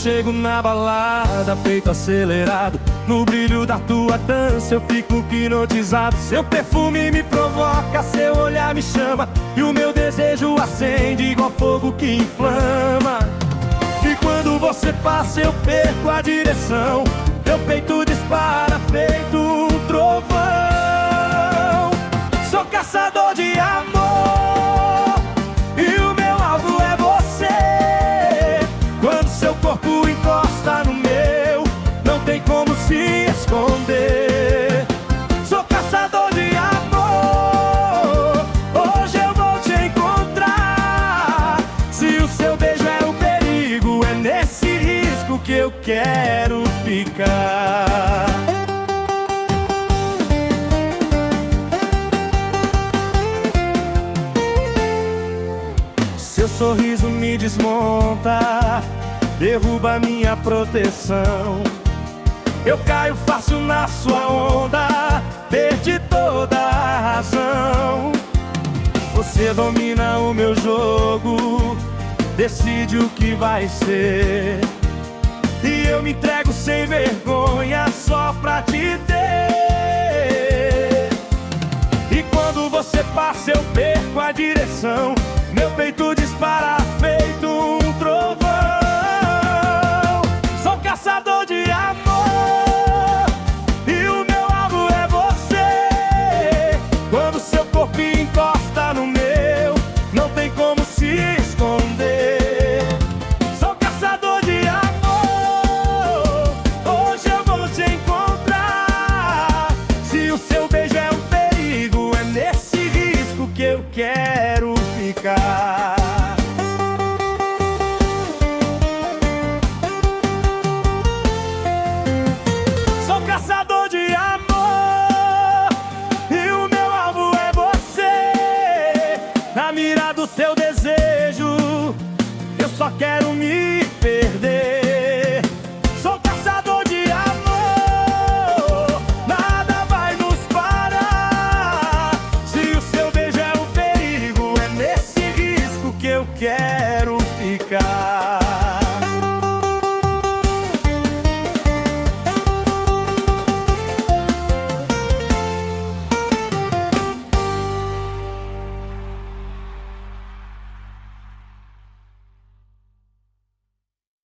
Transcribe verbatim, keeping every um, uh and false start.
chego na balada, peito acelerado, no brilho da tua dança eu fico hipnotizado. Seu perfume me provoca, seu olhar me chama, e o meu desejo acende igual fogo que inflama. E quando você passa eu perco a direção, meu peito dispara feito um trovão. Sou caçador de amor e o meu alvo é você. Quando seu corpo encosta no meu, não tem como se esconder. Sou caçador de amor, hoje eu vou te encontrar. Se o seu beijo é o perigo, é nesse risco que eu quero ficar. Seu sorriso me desmonta, derruba minha proteção. Eu caio fácil na sua onda, perdi toda a razão. Você domina o meu jogo, decide o que vai ser, e eu me entrego sem vergonha só pra te ter. E quando você passa eu perco a direção, meu peito dispara feito um trovão. Sou caçador de amor e o meu alvo é você. Quando seu corpo encosta no meu, não tem como se esconder. Sou caçador de amor, hoje eu vou te encontrar. Se o seu beijo é um perigo, é nesse risco que eu quero ficar. Sou caçador de amor e o meu alvo é você. Na mira do seu desejo, eu só quero